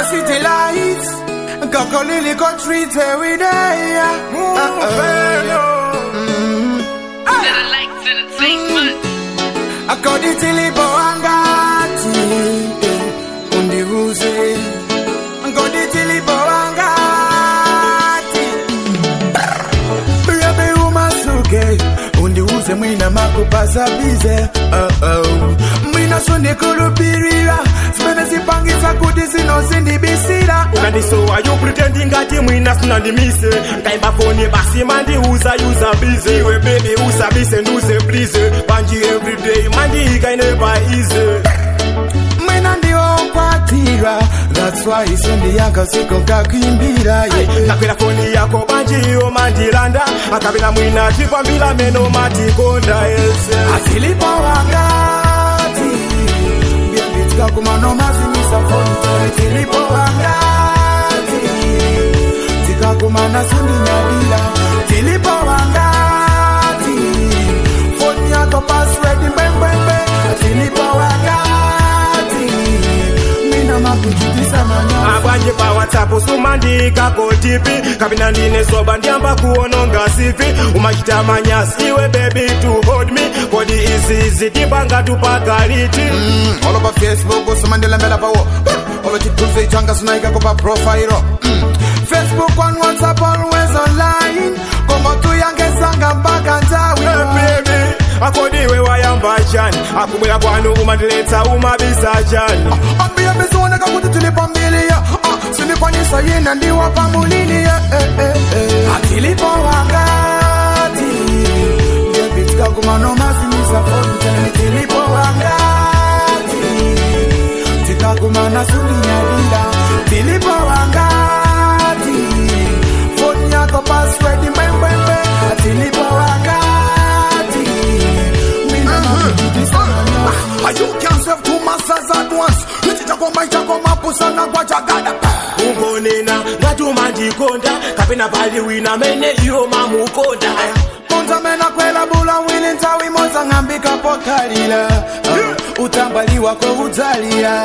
city lights. Coco Lily go treat every day. I got it till it boangati. Undi ruse. I got it till it boangati. Baby umasuke. Undi ruse mwina makupasa bize. Mwina sonde kulupirira. Spene zipangisa kudisi no sindi bisira. Ukandi so are you pretending ati mwina sunandi mise. Kaimba phone basi mandi usa busy. Iwe baby usa bise nuse please. Banji everyday mandi ika never easy. Mwina ndiwo kwatira. That's why isundi yaka siko kakimbira. Nakwira phone yako banji o mandilanda. Akabina mwina chipambila meno matikonda Atilipo wangati. Biabitika kumano mazimisa phone. Atilipo wangati. Tika kumana sundi nyadila. Atilipo wangati. Phone yako password mbembembe. Atilipo wangati. Mina makujitisa manya. Abanje pa WhatsApp sumandi kako tipi. Kabina ndine soba ndiamba kuononga sifi. Umachita manyasi iwe baby to hold me. Body is easy dibanga tupakariti. All over Facebook usumandi lembela pa wo. All chituze ichanga sunaika kwa profile. Facebook on WhatsApp always online. Como tu yange sanga mpaka ntawi. Baby akodiwe wayamba chani. Akumwela kwanu umandileta umabisa chani. Ambiya bezone kakuti tulipambilia. Silipanisa yena ndiwa pamulini. Atilipo wangati. Biabitika kumano mazimisa fonte. Atilipo wangati. Tika kumana sundi nyadila. Atilipo wangati. Phone yako password mbembembe. Atilipo wangati. Mina makujitisa manya. You can't serve two masters at once. Lichitako maichako mapusa na kwa jagada. Ungonena ngatumandikonda. Kapena pali wina mene iyo mamukonda. Ponza mena kwela bula wili ntawi moza ngambika pokalila. Utambaliwa kwa utalila.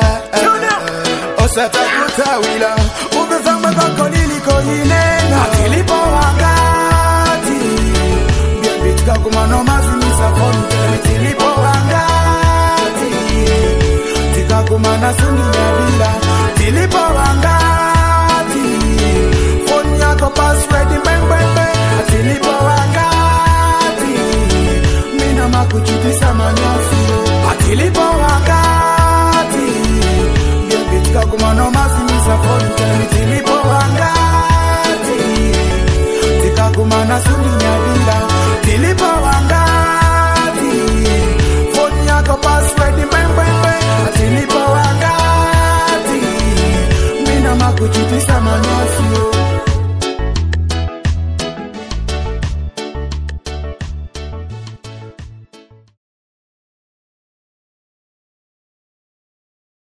Osata kutawila. Ubezamba kako liliko hinena. Atilipo wangati. Biabitika kumano mazimisa fonte. Atilipo wangati. Tika kumana sundi nyadila. Atilipo wangati. Phone yako password mbembembe. Atilipo wangati. Mina makujitisa manyasi. Atilipo wangati. Biabitika kumano mazimisa fonte. Atilipo wangati. Tika kumana sundi nyadila. Atilipo wangati.